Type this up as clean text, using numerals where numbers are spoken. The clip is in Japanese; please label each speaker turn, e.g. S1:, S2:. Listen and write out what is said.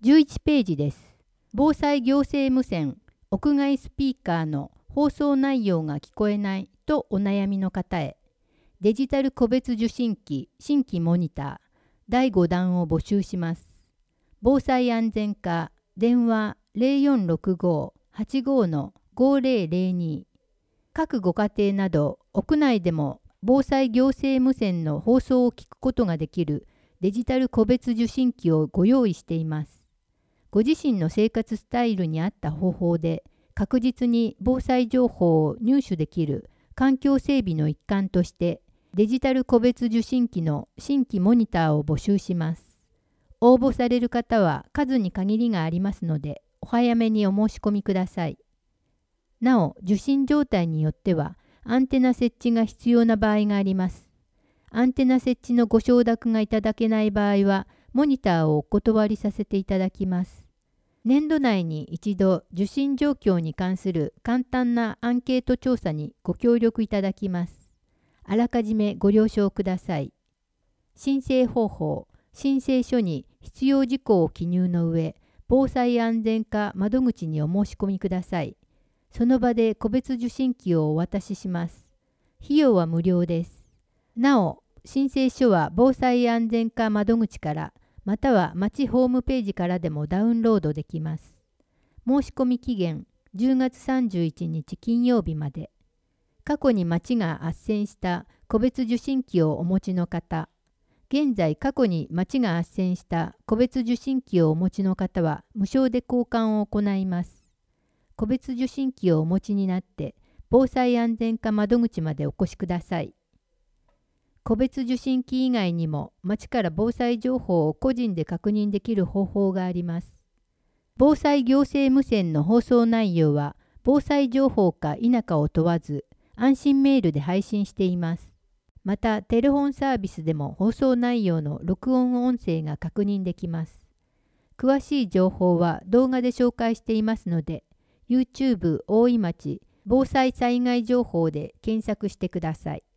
S1: 11ページです。防災行政無線、屋外スピーカーの放送内容が聞こえないとお悩みの方へ、デジタル個別受信機、新規モニター、第5弾を募集します。防災安全課、電話0465-85-5002。各ご家庭など屋内でも防災行政無線の放送を聞くことができるデジタル個別受信機をご用意しています。ご自身の生活スタイルに合った方法で確実に防災情報を入手できる環境整備の一環としてデジタル個別受信機の新規モニターを募集します。応募される方は数に限りがありますのでお早めにお申し込みください。なお、受信状態によってはアンテナ設置が必要な場合があります。アンテナ設置のご承諾がいただけない場合は、モニターをお断りさせていただきます。年度内に一度、受信状況に関する簡単なアンケート調査にご協力いただきます。あらかじめご了承ください。申請方法、申請書に必要事項を記入の上、防災安全課窓口にお申し込みください。その場で個別受信機をお渡しします。費用は無料です。なお、申請書は防災安全課窓口から、または町ホームページからでもダウンロードできます。申し込み期限10月31日金曜日まで。過去に町が斡旋した個別受信機をお持ちの方、現在過去に町が斡旋した個別受信機をお持ちの方は無償で交換を行います。個別受信機をお持ちになって防災安全課窓口までお越しください。個別受信機以外にも町から防災情報を個人で確認できる方法があります。防災行政無線の放送内容は防災情報か否かを問わず安心メールで配信しています。またテレフォンサービスでも放送内容の録音音声が確認できます。詳しい情報は動画で紹介していますので、YouTube 大井町防災災害情報で検索してください。